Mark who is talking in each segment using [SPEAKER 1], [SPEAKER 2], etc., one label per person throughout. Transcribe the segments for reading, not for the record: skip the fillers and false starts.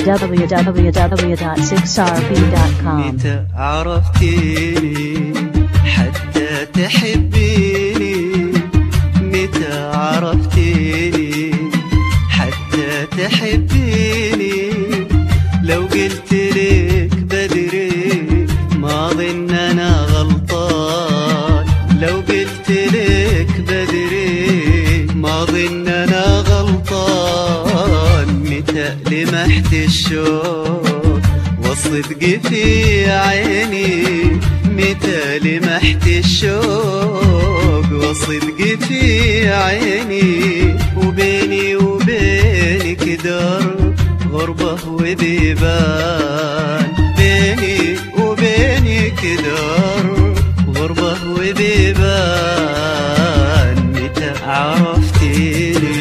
[SPEAKER 1] www.6rb.com.
[SPEAKER 2] متى عرفتيني حتى تحبيني؟ متى عرفتيني حتى تحبيني؟ لو قلت لك بدري ما ظن انا غلطان، لو قلت لك بدري ما ظن انا غلطان. متى لمحت الشوق والصدق في عيني؟ متى لمحت الشوق والصدق في عيني؟ وبيني وبينك درب غربة وذيبان، بيني وبينك درب غربة وذيبان. متى عرفتيني؟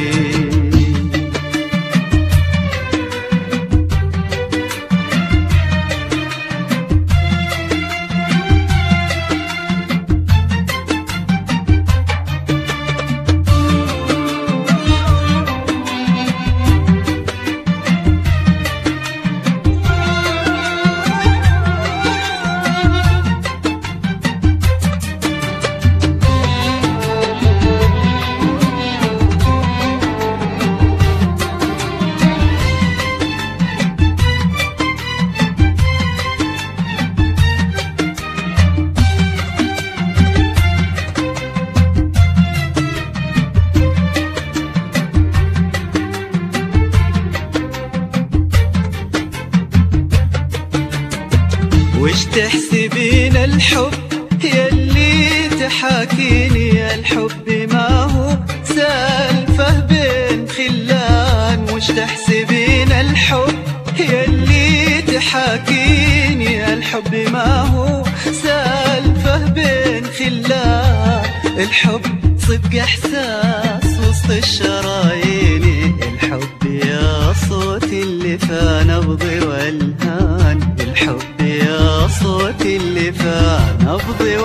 [SPEAKER 2] وش تحسبين الحب يلي تحاكيني؟ الحب ما هو سالفة بين خلان. وش تحسبين الحب يلي تحاكيني؟ الحب ما هو سالفة بين خلان. الحب صدق احساس وسط الشرايين، الحب يا صوت اللي في نبضي والهان، الحب يا صوت اللي في نبضي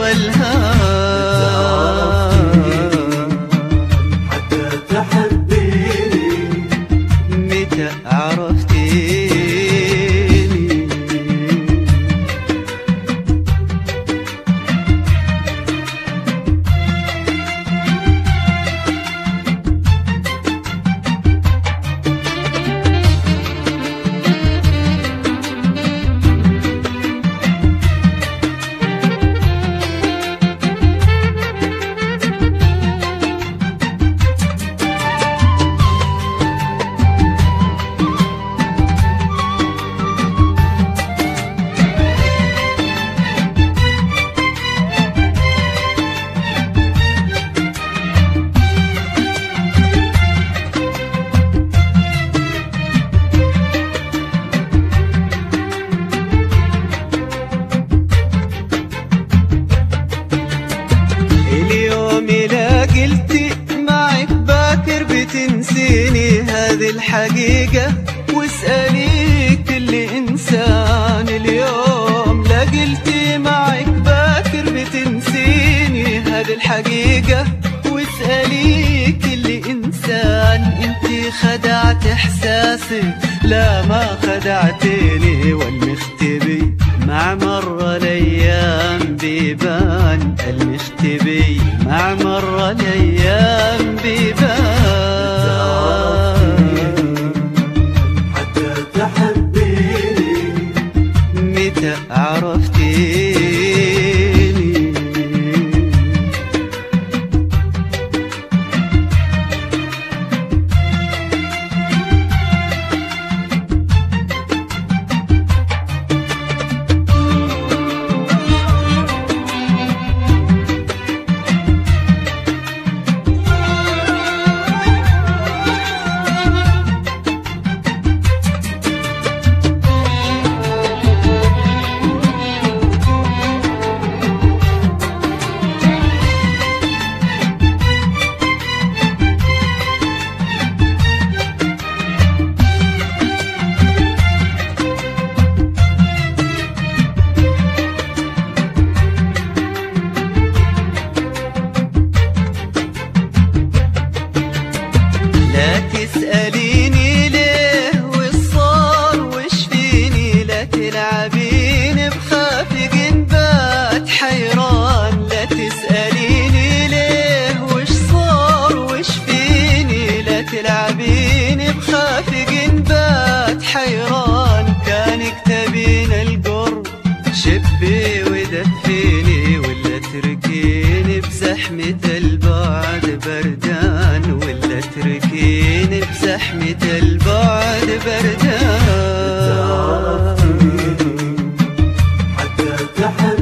[SPEAKER 2] والهان.
[SPEAKER 3] حتى تحبيني
[SPEAKER 2] متى عرفتيني؟ تنسيني هذه الحقيقة واسألي كل إنسان. اليوم لا قلتي معك باكر بتنسيني هذه الحقيقة واسألي كل إنسان. انتي خدعت إحساسي لا ما خدعتيني، والمختبي مع مر الأيام بيبان، المختبي مع مر الأيام بيبان.
[SPEAKER 3] حتى تحبيني
[SPEAKER 2] متى عرفتيني؟
[SPEAKER 3] تحبيني